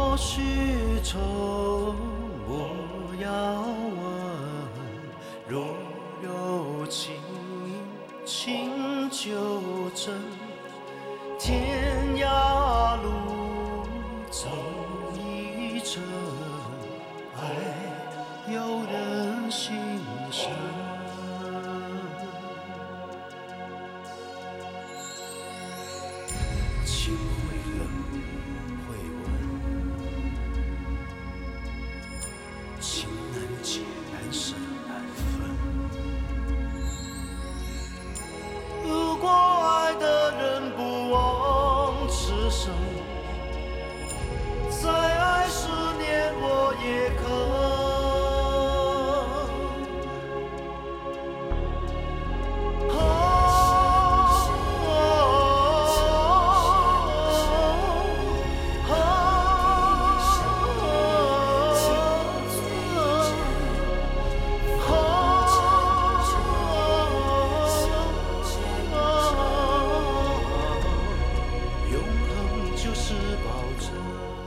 虚愁，我要问，若有情，情就真。天涯路，走一程，爱有人心声。情会冷，会温，情难解，难舍难分。如果爱的人不枉此生，再爱10年我也肯。永恒就是保证。